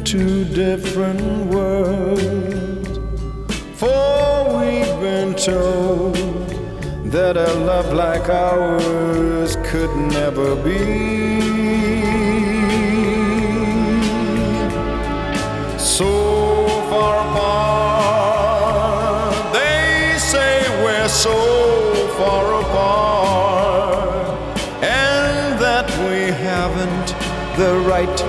two different worlds. For we've been told that a love like ours could never be. So far apart, they say we're so far apart, and that we haven't the right